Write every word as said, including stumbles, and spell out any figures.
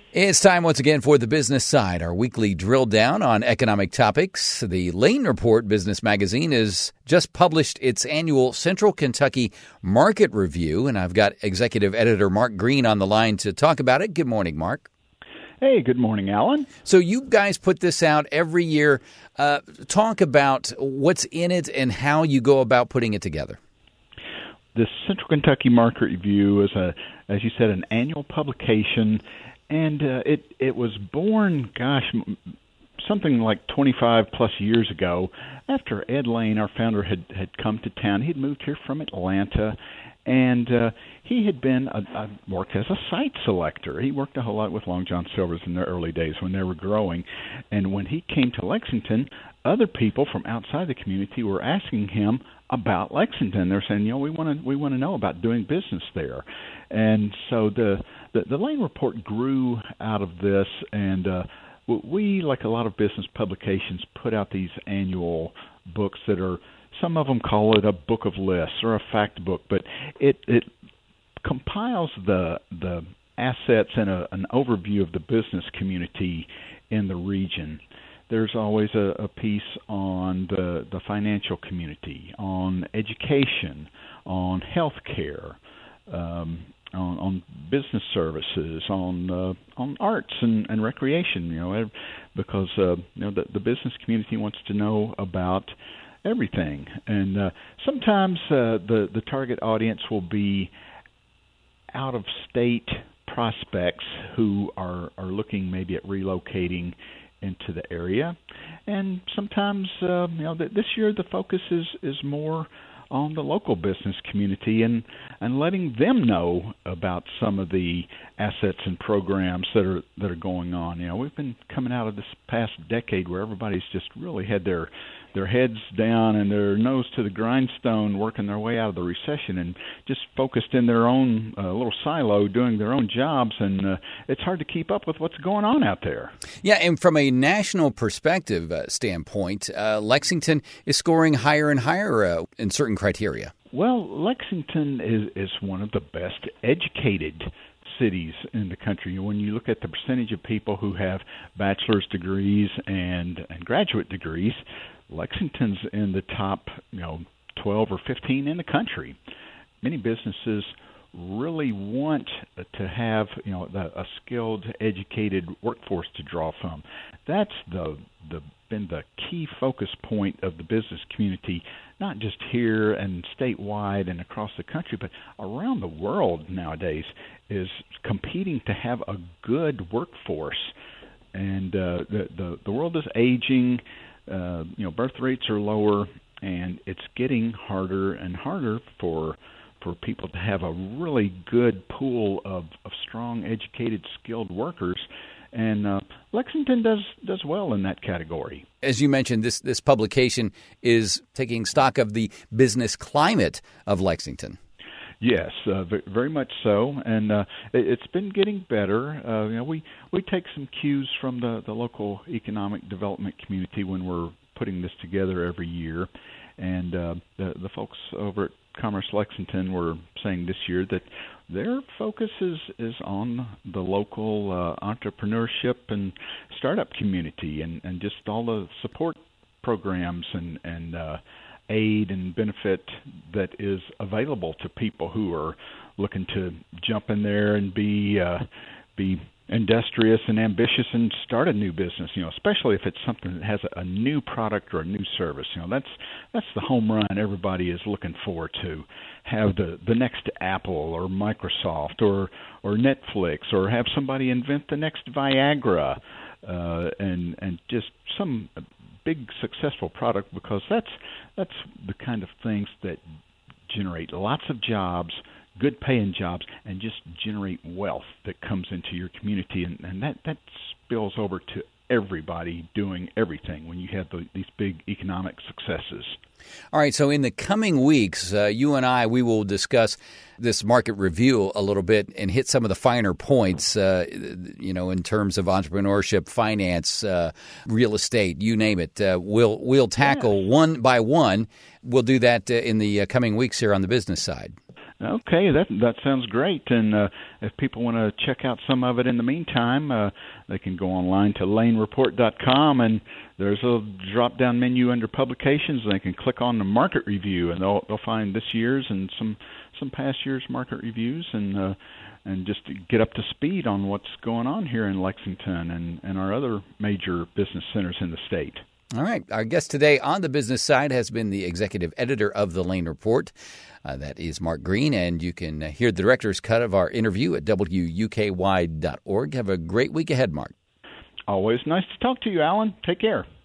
It's time once again for the business side, our weekly drill down on economic topics. The Lane Report Business Magazine has just published its annual Central Kentucky Market Review, and I've got executive editor Mark Green on the line to talk about it. Good morning, Mark. Hey, good morning, Alan. So you guys put this out every year. Uh, talk about what's in it and how you go about putting it together. The Central Kentucky Market Review is, a, as you said, an annual publication. And uh, it it was born, gosh, something like twenty-five plus years ago after Ed Lane, our founder, had, had come to town. He'd moved here from Atlanta, and uh, he had been a, a, worked as a site selector. He worked a whole lot with Long John Silver's in their early days when they were growing. And when he came to Lexington, other people from outside the community were asking him about Lexington. They're saying, you know, we want to we want to know about doing business there. And so the the, the Lane Report grew out of this, and uh, we, like a lot of business publications, put out these annual books that are, some of them call it a book of lists or a fact book, but it it compiles the the assets and a, an overview of the business community in the region. There's always a, a piece on the, the financial community, on education, on healthcare, um, on, on business services, on uh, on arts and, and recreation. You know, because uh, you know the, the business community wants to know about everything, and uh, sometimes uh, the the target audience will be out of state prospects who are are looking maybe at relocating into the area, and sometimes uh, you know th- this year the focus is is more on the local business community and and letting them know about some of the assets and programs that are that are going on. You know, we've been coming out of this past decade where everybody's just really had their their heads down and their nose to the grindstone, working their way out of the recession and just focused in their own uh, little silo doing their own jobs, and uh, it's hard to keep up with what's going on out there. Yeah, and from a national perspective uh, standpoint, uh, Lexington is scoring higher and higher uh, in certain criteria. Well, Lexington is, is one of the best educated cities in the country. When you look at the percentage of people who have bachelor's degrees and, and graduate degrees, Lexington's in the top, you know, twelve or fifteen in the country. Many businesses really want to have, you know, the, a skilled, educated workforce to draw from. That's the the been the key focus point of the business community, not just here and statewide and across the country, but around the world nowadays, is competing to have a good workforce. And uh, the, the the world is aging. Uh, you know, birth rates are lower, and it's getting harder and harder for for people to have a really good pool of, of strong, educated, skilled workers. And uh, Lexington does does well in that category. As you mentioned, this this publication is taking stock of the business climate of Lexington. Yes, uh, very much so, and uh, it's been getting better. Uh, you know, we, we take some cues from the, the local economic development community when we're putting this together every year, and uh, the, the folks over at Commerce Lexington were saying this year that their focus is, is on the local uh, entrepreneurship and startup community, and, and just all the support programs and and uh, aid and benefit that is available to people who are looking to jump in there and be uh, be industrious and ambitious and start a new business. You know, especially if it's something that has a, a new product or a new service. You know, that's that's the home run everybody is looking for, to have the, the next Apple or Microsoft or or Netflix, or have somebody invent the next Viagra, uh, and and just some big successful product, because that's that's the kind of things that generate lots of jobs, good paying jobs, and just generate wealth that comes into your community, and, and that, that spills over to everybody doing everything when you have the, these big economic successes. All right, so in the coming weeks, uh, you and I, we will discuss this market review a little bit and hit some of the finer points, uh, you know, in terms of entrepreneurship, finance, uh, real estate, you name it. Uh, we'll we'll tackle yes. one by one. We'll do that uh, in the uh, coming weeks here on the business side. Okay, that that sounds great. And uh, if people want to check out some of it in the meantime, uh, they can go online to lane report dot com, and there's a drop-down menu under publications. And they can click on the market review, and they'll they'll find this year's and some some past year's market reviews, and uh, and just to get up to speed on what's going on here in Lexington and, and our other major business centers in the state. All right. Our guest today on the business side has been the executive editor of the Lane Report. Uh, that is Mark Green, and you can hear the director's cut of our interview at W U K Y dot org. Have a great week ahead, Mark. Always nice to talk to you, Alan. Take care.